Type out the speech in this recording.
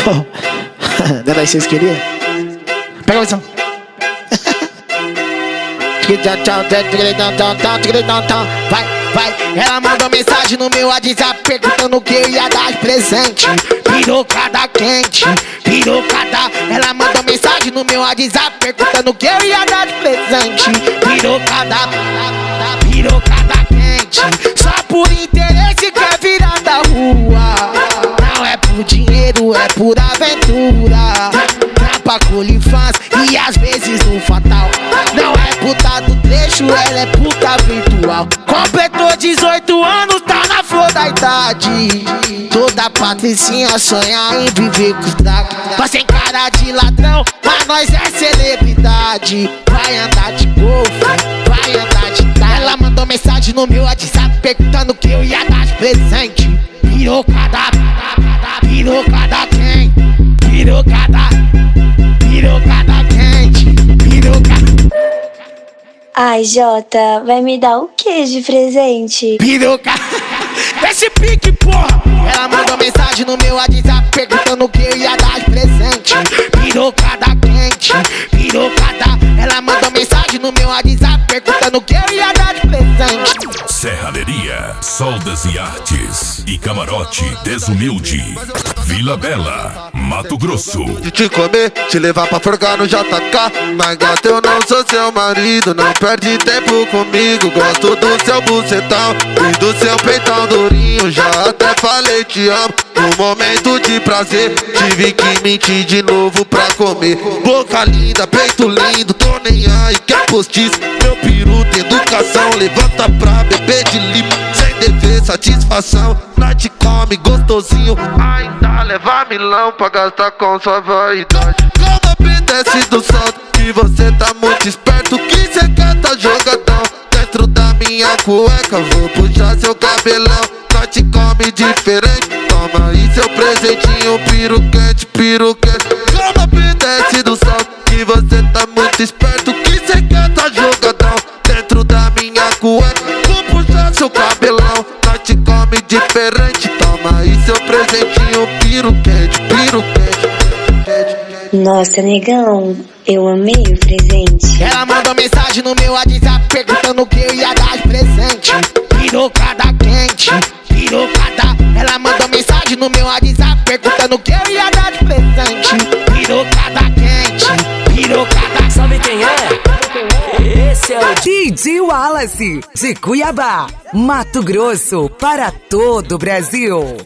Não era isso que vocês queriam? Pega a visão. Vai, vai. Ela mandou mensagem no meu WhatsApp perguntando que eu ia dar de presente. Pirocada quente, pirocada. Ela mandou mensagem no meu WhatsApp perguntando que eu ia dar de presente. Pirocada, pirocada quente. Só por interesse quer virar da rua. Não é por dinheiro, é por aventura. Trampa com OnlyFans e às vezes no fatal. Não é puta do trecho, ela é puta virtual. Completou 18 anos, tá na flor da idade. Toda patricinha sonha em viver com os dragos. Mas sem cara de ladrão, mas nós é celebridade. Vai andar de golfe, vai andar de carro. Ela mandou mensagem no meu WhatsApp perguntando que eu ia dar de presente. Pirocada, pirocada quente. Pirocada, pirocada quente. Pirocada. Ai, Jota, vai me dar o que de presente? Piroca, esse pique, porra. Ela mandou mensagem no meu WhatsApp perguntando o que eu ia dar de presente. Pirocada quente, pirocada. Ela mandou mensagem no meu WhatsApp perguntando o que eu ia dar de presente. Serralheria, soldas e artes e camarote desumilde. Vila Bela, Mato Grosso. De te comer, te levar pra forcar no JK. Mas gata, eu não sou seu marido, não perde tempo comigo. Gosto do seu bucetão e do seu peitão durinho. Já até falei te amo, no momento de prazer tive que mentir de novo pra comer. Boca linda, peito lindo, tô nem aí, quer postiço. Meu peru tem educação, levanta pra beber de limpo. Sem dever satisfação, nós te come gostosinho. Ainda leva milão pra gastar com sua vaidade. Como obedece do salto, que você tá muito esperto, que cê quer tá jogadão. Dentro da minha cueca, vou puxar seu cabelão. Nós te come diferente, toma aí seu presentinho. Piruquete, piruquete. Como obedece do salto, que você tá muito esperto, que cê quer tá jogadão. Dentro da minha cueca, vou puxar seu cabelão. Nós te come diferente, toma aí seu presentinho. Piruquete, piruquete. Nossa, negão, eu amei o presente. Ela mandou mensagem no meu WhatsApp perguntando o que eu ia dar de presente. Pirocada quente, pirocada. Ela mandou mensagem no meu WhatsApp perguntando o que eu ia dar de presente. Pirocada quente, pirocada. Sabe quem é? Esse é o DJ Wallace, de Cuiabá, Mato Grosso, para todo o Brasil.